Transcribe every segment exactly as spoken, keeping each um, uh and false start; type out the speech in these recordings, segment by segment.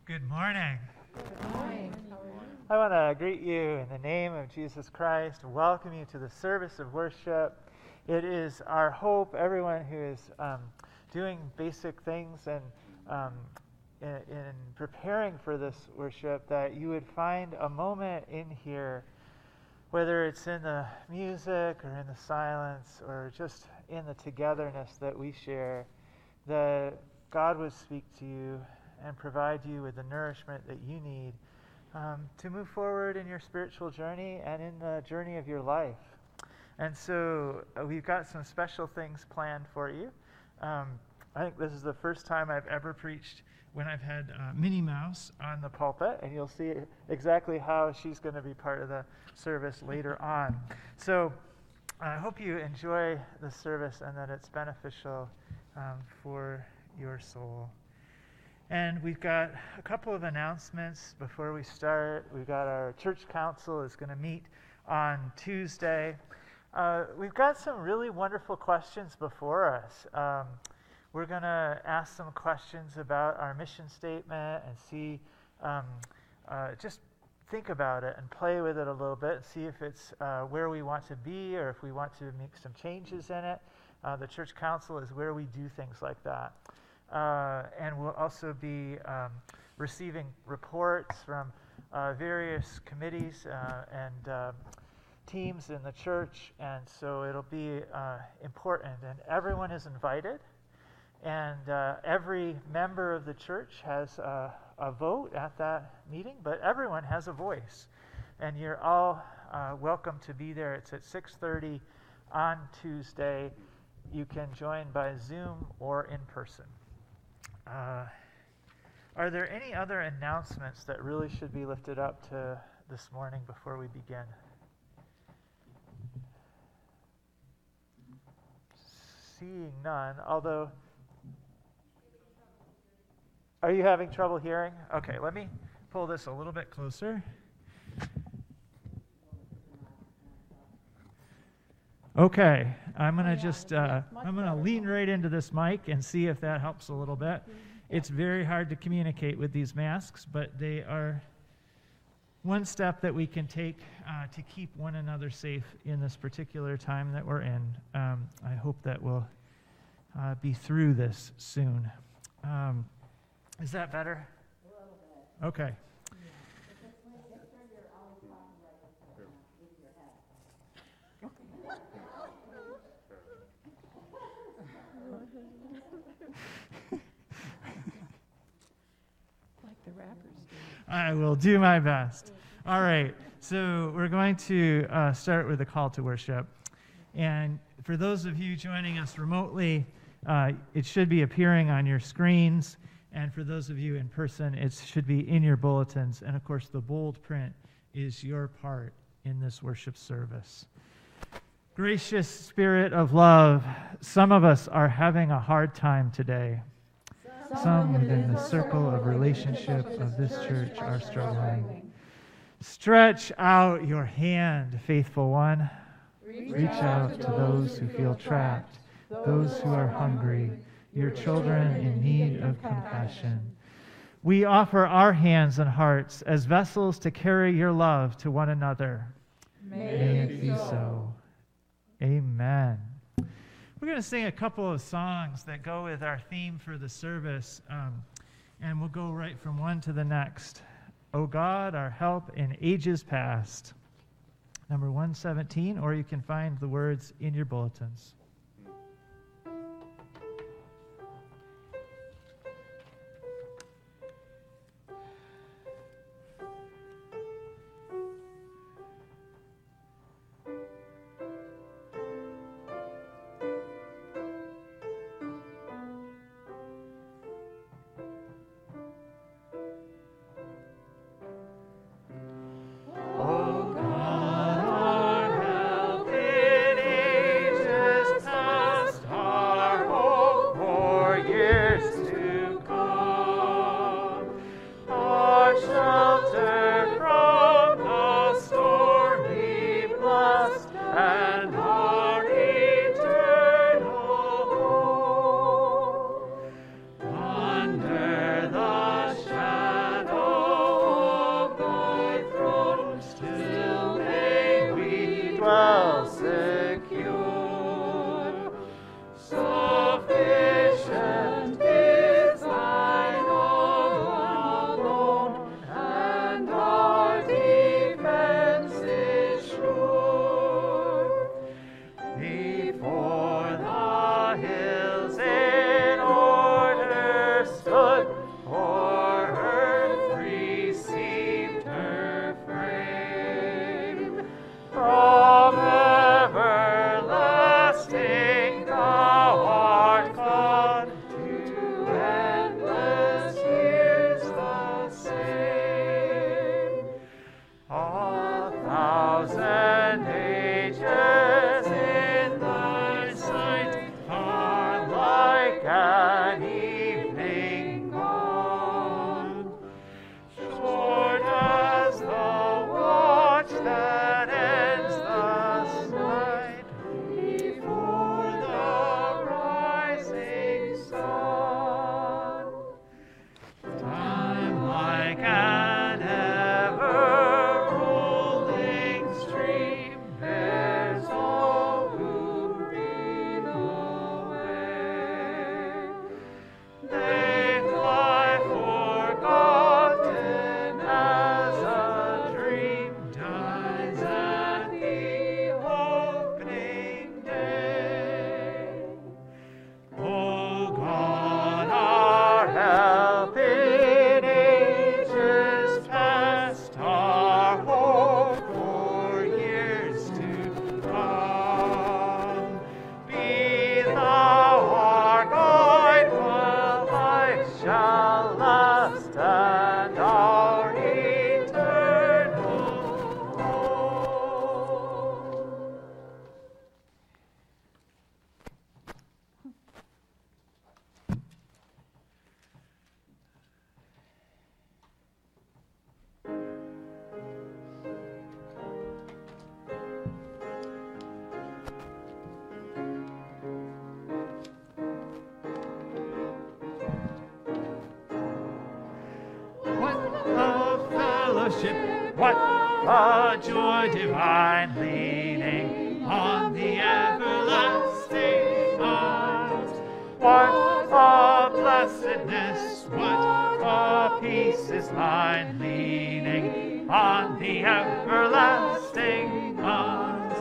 Good morning. Good morning. I want to greet you in the name of Jesus Christ, welcome you to the service of worship. It is our hope, everyone who is um, doing basic things and um, in, in preparing for this worship, that you would find a moment in here, whether it's in the music or in the silence or just in the togetherness that we share, that God would speak to you and provide you with the nourishment that you need um, to move forward in your spiritual journey and in the journey of your life. And so uh, we've got some special things planned for you. Um, I think this is the first time I've ever preached when I've had uh, Minnie Mouse on the pulpit, and you'll see exactly how she's going to be part of the service later on. So I hope you enjoy the service and that it's beneficial um, for your soul. And we've got a couple of announcemements before we start. We've got our church council is going to meet on Tuesday. Uh, we've got some really wonderful questions before us. Um, we're going to ask some questions about our mission statement and see, um, uh, just think about it and play with it a little bit and see if it's uh, where we want to be or if we want to make some changes in it. Uh, the church council is where we do things like that. Uh, and we'll also be um, receiving reports from uh, various committees uh, and uh, teams in the church, and so it'll be uh, important. And everyone is invited, and uh, every member of the church has a, a vote at that meeting, but everyone has a voice, and you're all uh, welcome to be there. It's at six thirty on Tuesday. You can join by Zoom or in person. Uh, are there any other announcements that really should be lifted up to this morning before we begin? Seeing none, although... Are you having trouble hearing? Okay, let me pull this a little bit closer. Okay, I'm going to just, uh, I'm going to lean right into this mic and see if that helps a little bit. It's very hard to communicate with these masks, but they are one step that we can take uh, to keep one another safe in this particular time that we're in. Um, I hope that we'll uh, be through this soon. Um, is that better? A little bit. Okay. Like the rappers do. I will do my best. All right, so we're going to uh, start with a call to worship. And for those of you joining us remotely, uh, it should be appearing on your screens. And for those of you in person, it should be in your bulletins. And of course, the bold print is your part in this worship service. Gracious Spirit of love, some of us are having a hard time today. Some within the circle of relationship of this church are struggling. Stretch out your hand, faithful one. Reach out to those who feel trapped, those who are hungry, your children in need of compassion. We offer our hands and hearts as vessels to carry your love to one another. May it be so. Amen. We're going to sing a couple of songs that go with our theme for the service, um, and we'll go right from one to the next. O God, our help in ages past. Number one seventeen, or you can find the words in your bulletins. Oh God, our help in ages thousand ages in thy sight are like an evening dawn, short as the watch that ends the night before the rising sun. Time like an ever-rolling stream bears all who breathe away. They fly forgotten as a dream dies at the opening day. O God, our help in ages past, our hope for years to come. Be thou our guide while life shall last and our eternal home. What a fellowship, what a joy divine, leaning on the everlasting arms. What a blessedness, what a peace is mine, leaning on the everlasting arms.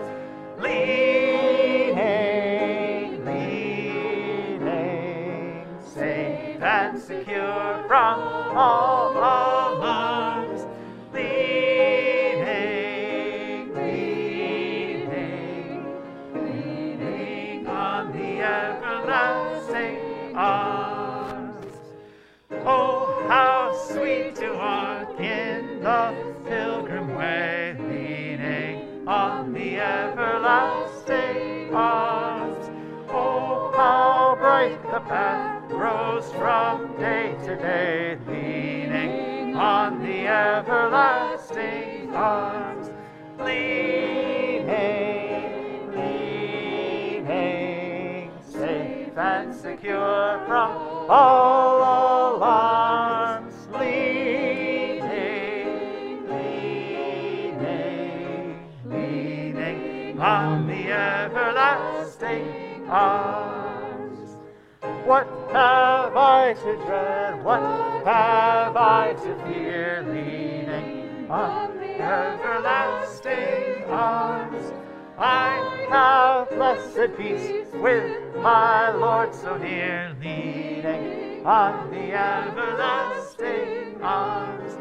Leaning, leaning, safe and secure from all alarms. Leaning, leaning, leaning on the everlasting arms. Oh, how sweet to walk in the pilgrim way, leaning on the everlasting arms. Oh, how bright the path grows from day to day, leaning on the everlasting arms. Leaning, leaning, safe and secure from all alarms. Leaning, leaning, leaning on the everlasting arms. What have I to dread? What have I to fear? Leaning on the everlasting arms. I have blessed peace with my Lord so near, leaning on the everlasting arms.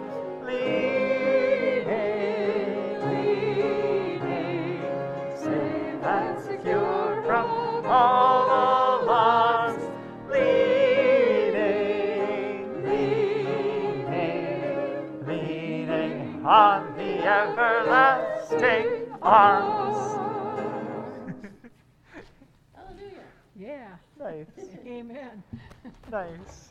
Leaning, leaning, safe and secure from all alarms. Leaning, leaning, leaning on the everlasting arms. Hallelujah. Yeah. Nice, Amen. nice.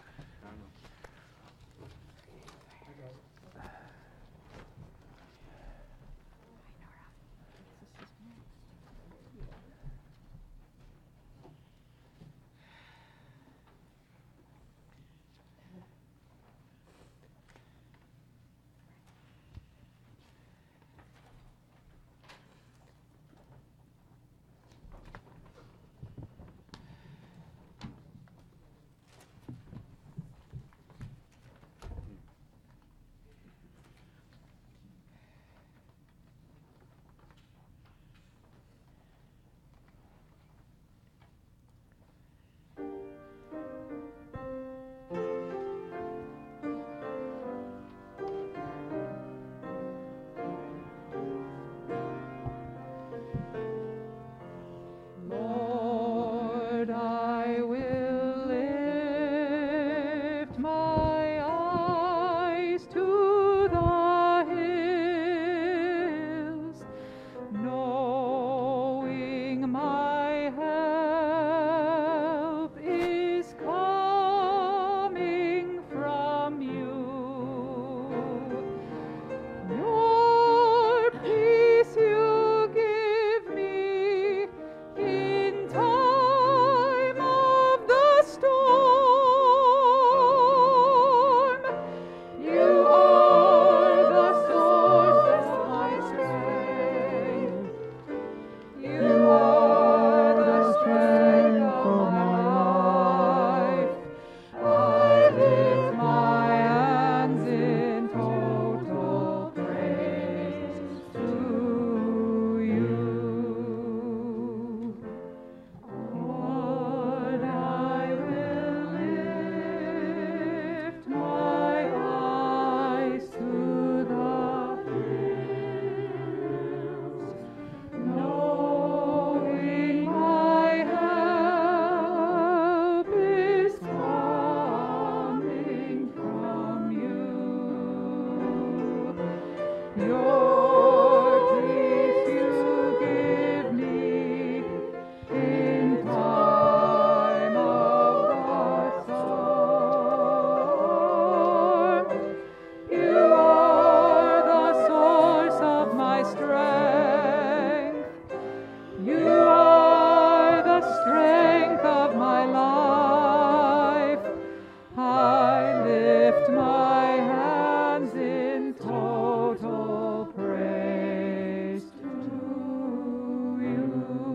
Your peace you give me in time of the storm. You are the source of my strength. You are the strength of my life. I lift my hands in total praise to you.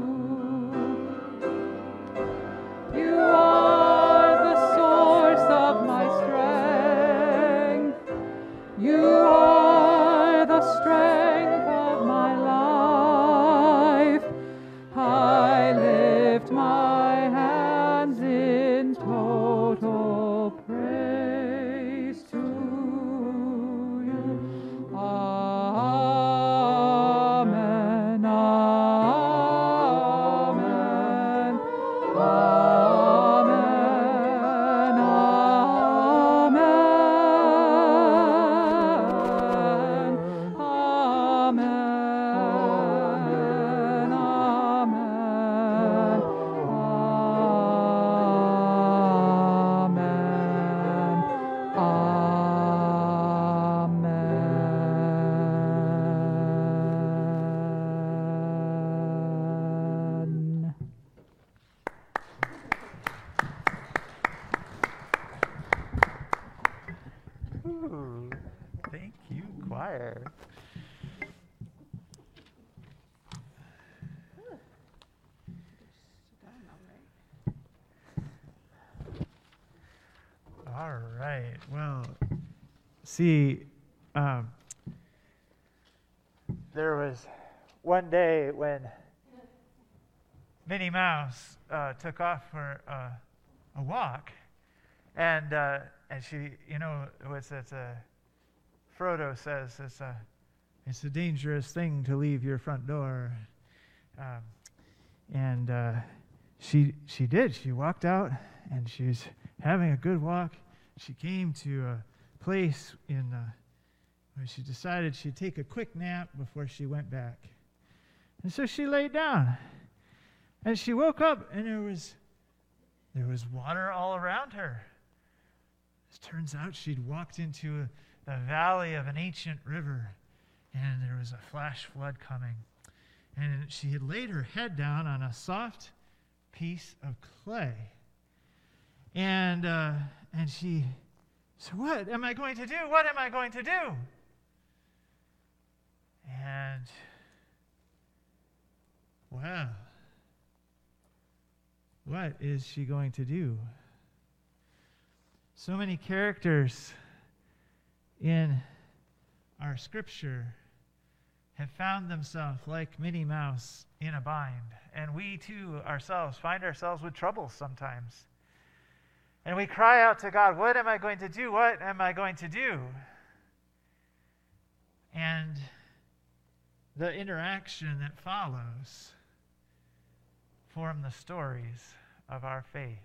You are the source of my strength. You are the strength of my life. I lift my hands in total praise to you. Amen. Amen. Amen. Amen. Amen. Amen. Amen. Amen. Ooh, thank you, choir. All right. Well, see, um, there was one day when Minnie Mouse uh, took off for uh, a walk, and uh, and she, you know, it's it's a Frodo says it's a it's a dangerous thing to leave your front door, um, and uh, she she did. She walked out, and she was having a good walk. She came to a place in uh, where she decided she'd take a quick nap before she went back. And so she laid down. And she woke up, and there was there was water all around her. It turns out she'd walked into the valley of an ancient river, and there was a flash flood coming. And she had laid her head down on a soft piece of clay. And uh, and she said, "What am I going to do? What am I going to do?" And, well, what is she going to do? So many characters in our scripture have found themselves like Minnie Mouse in a bind. And we too ourselves find ourselves with troubles sometimes. And we cry out to God, what am I going to do? What am I going to do? And the interaction that follows form the stories of our faith.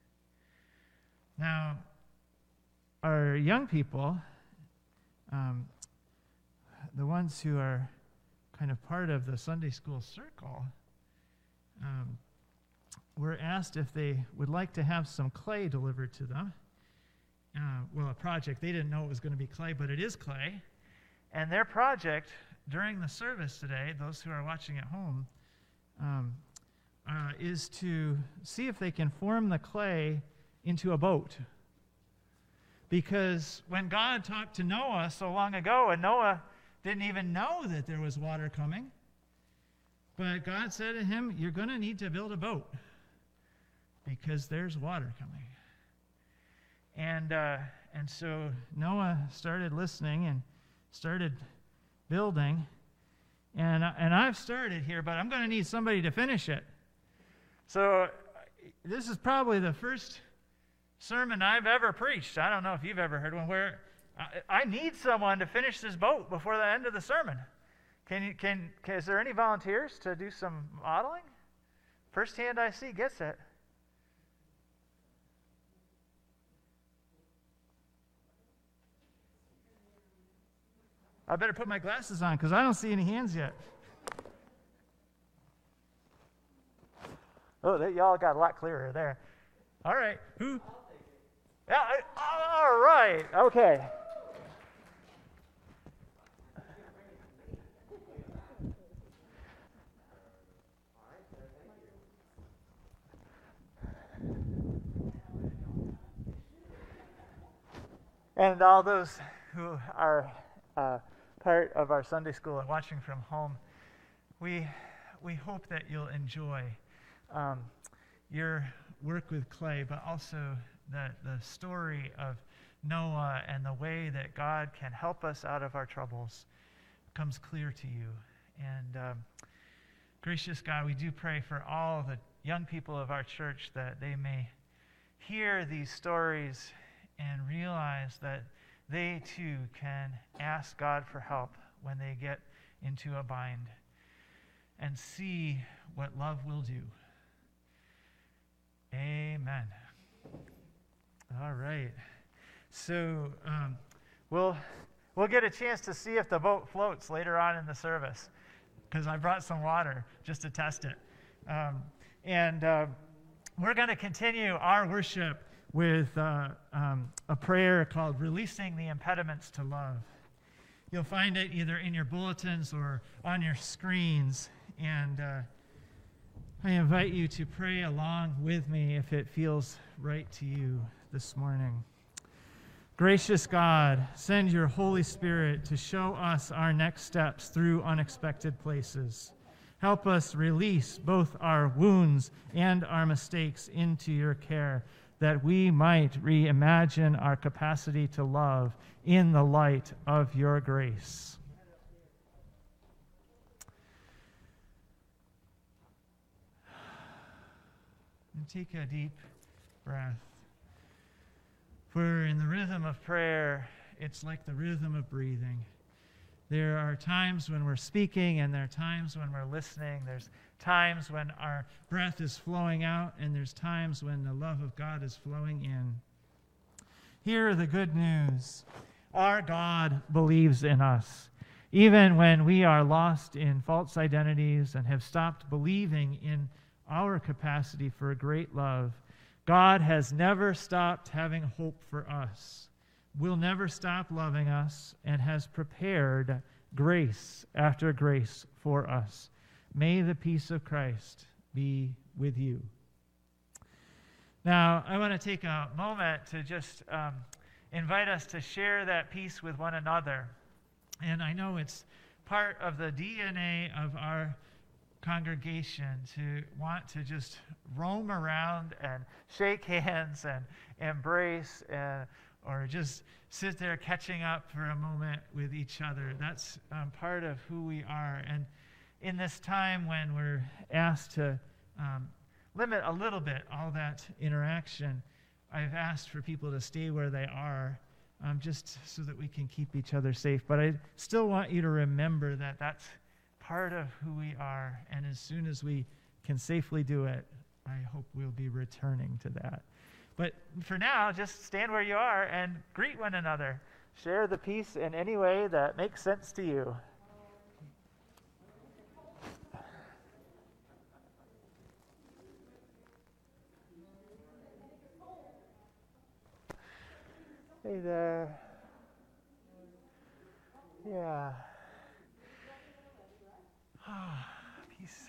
Now, our young people, um, the ones who are kind of part of the Sunday school circle, um, were asked if they would like to have some clay delivered to them. Uh, well, a project. They didn't know it was going to be clay, but it is clay. And their project during the service today, those who are watching at home, um, uh, is to see if they can form the clay into a boat. Because when God talked to Noah so long ago, and Noah didn't even know that there was water coming, but God said to him, you're going to need to build a boat because there's water coming. And uh, and so Noah started listening and started building. And, and I've started here, but I'm going to need somebody to finish it. So this is probably the first sermon I've ever preached. I don't know if you've ever heard one where I, I need someone to finish this boat before the end of the sermon. Can you? Can, can is there any volunteers to do some modeling? First hand I see gets it. I better put my glasses on because I don't see any hands yet. Oh, that, y'all got a lot clearer there. All right. Who? Yeah, I, all right. Okay. And all those who are uh, part of our Sunday school and watching from home, we we hope that you'll enjoy um, your work with clay, but also the, the story of Noah and the way that God can help us out of our troubles comes clear to you. And um, gracious God, we do pray for all the young people of our church that they may hear these stories and realize that they too can ask God for help when they get into a bind and see what love will do. Amen. All right. So um, we'll we'll get a chance to see if the boat floats later on in the service because I brought some water just to test it. Um, and uh, we're going to continue our worship with uh, um, a prayer called Releasing the Impediments to Love. You'll find it either in your bulletins or on your screens. And uh, I invite you to pray along with me if it feels right to you this morning. Gracious God, send your Holy Spirit to show us our next steps through unexpected places. Help us release both our wounds and our mistakes into your care, that we might reimagine our capacity to love in the light of your grace. And take a deep breath. For in the rhythm of prayer, it's like the rhythm of breathing. There are times when we're speaking, and there are times when we're listening. There's times when our breath is flowing out, and there's times when the love of God is flowing in. Hear the good news. Our God believes in us. Even when we are lost in false identities and have stopped believing in our capacity for a great love, God has never stopped having hope for us, will never stop loving us, and has prepared grace after grace for us. May the peace of Christ be with you. Now, I want to take a moment to just um, invite us to share that peace with one another. And I know it's part of the D N A of our congregation to want to just roam around and shake hands and embrace and or just sit there catching up for a moment with each other. That's um, part of who we are. And in this time when we're asked to um, limit a little bit all that interaction, I've asked for people to stay where they are um, just so that we can keep each other safe. But I still want you to remember that that's part of who we are. And as soon as we can safely do it, I hope we'll be returning to that. But for now, just stand where you are and greet one another. Share the peace in any way that makes sense to you. Hey there. Yeah. Ah, peace.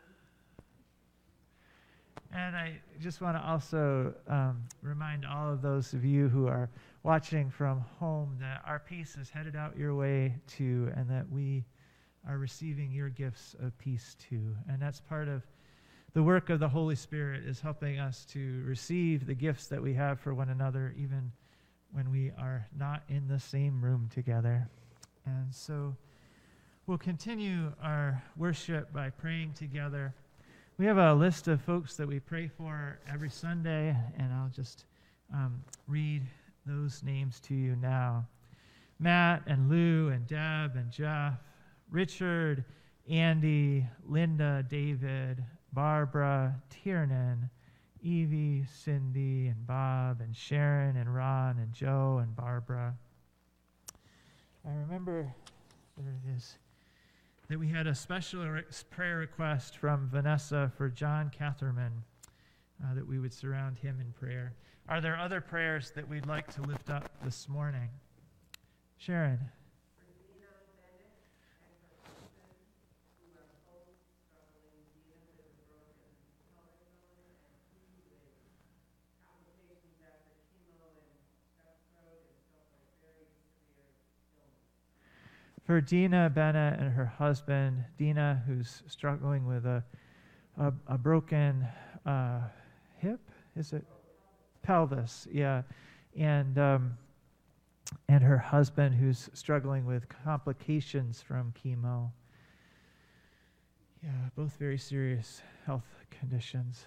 And I just want to also um, remind all of those of you who are watching from home that our peace is headed out your way too, and that we are receiving your gifts of peace too. And that's part of the work of the Holy Spirit, is helping us to receive the gifts that we have for one another, even when we are not in the same room together. And so we'll continue our worship by praying together. We have a list of folks that we pray for every Sunday, and I'll just um, read those names to you now. Matt and Lou and Deb and Jeff, Richard, Andy, Linda, David, Barbara, Tiernan, Evie, Cindy, and Bob, and Sharon, and Ron, and Joe, and Barbara. I remember there it is. That we had a special re- prayer request from Vanessa for John Catherman, uh, that we would surround him in prayer. Are there other prayers that we'd like to lift up this morning? Sharon. For Dina Bennett and her husband, Dina, who's struggling with a a, a broken uh, hip, is it? Pelvis, yeah. And um, and her husband, who's struggling with complications from chemo. Yeah, both very serious health conditions.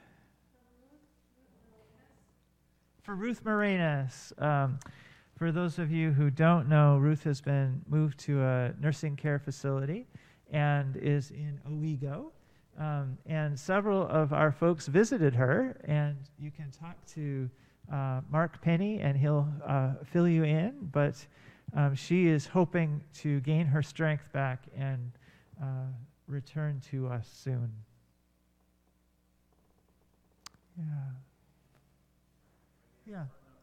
For Ruth Morenas, um, for those of you who don't know, Ruth has been moved to a nursing care facility and is in Owego. Um, and several of our folks visited her, and you can talk to uh, Mark Penny, and he'll uh, fill you in. But um, she is hoping to gain her strength back and uh, return to us soon. Yeah. Yeah.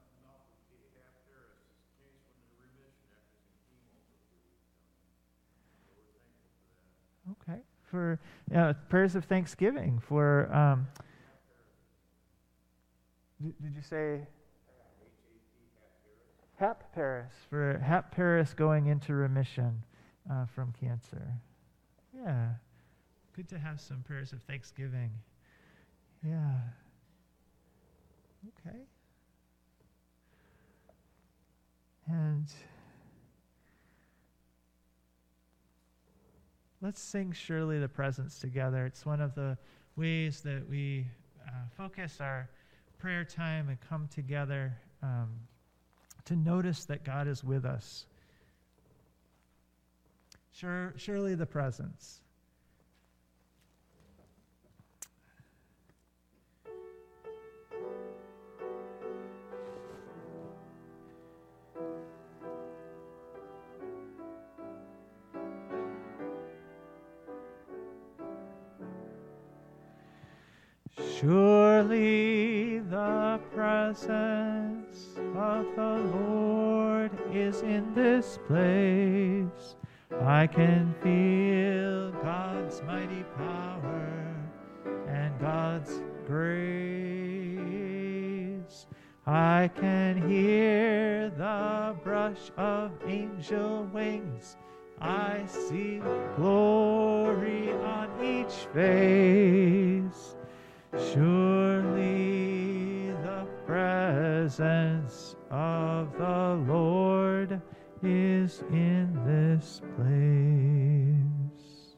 Okay. For uh, prayers of thanksgiving for, um, did, did you say Hap Paris? For Hap Paris going into remission uh, from cancer. Yeah. Good to have some prayers of thanksgiving. Yeah. Okay. And let's sing Surely the Presence together. It's one of the ways that we uh, focus our prayer time and come together um, to notice that God is with us. Sure, surely the presence. Surely the presence of the Lord is in this place. I can feel God's mighty power and God's grace. I can hear the brush of angel wings. I see glory on each face. Surely the presence of the Lord is in this place.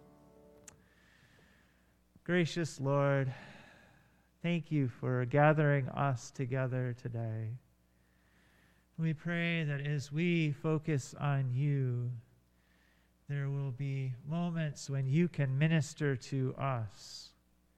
Gracious Lord, thank you for gathering us together today. We pray that as we focus on you, there will be moments when you can minister to us.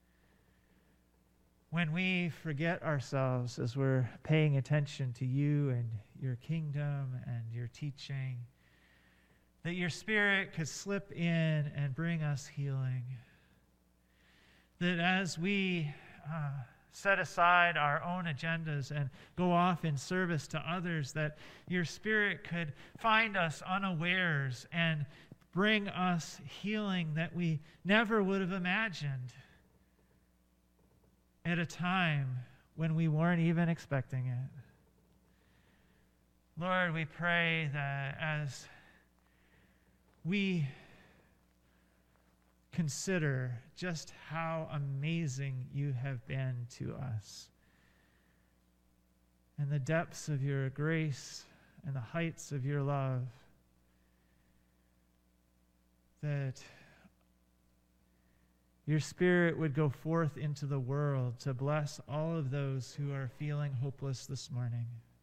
When we forget ourselves as we're paying attention to you and your kingdom and your teaching, that your Spirit could slip in and bring us healing. That as we uh, set aside our own agendas and go off in service to others, that your Spirit could find us unawares and bring us healing that we never would have imagined at a time when we weren't even expecting it. Lord, we pray that as we consider just how amazing you have been to us, and the depths of your grace and the heights of your love, that your Spirit would go forth into the world to bless all of those who are feeling hopeless this morning.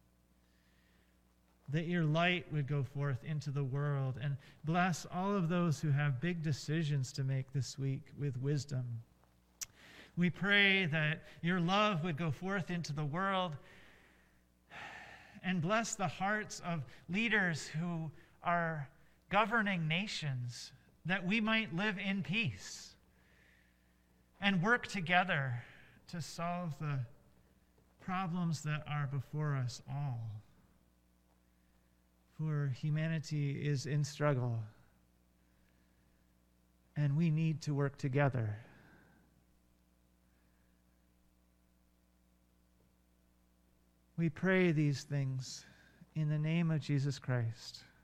That your light would go forth into the world and bless all of those who have big decisions to make this week with wisdom. We pray that your love would go forth into the world and bless the hearts of leaders who are governing nations, that we might live in peace and work together to solve the problems that are before us all. For humanity is in struggle, and we need to work together. We pray these things in the name of Jesus Christ.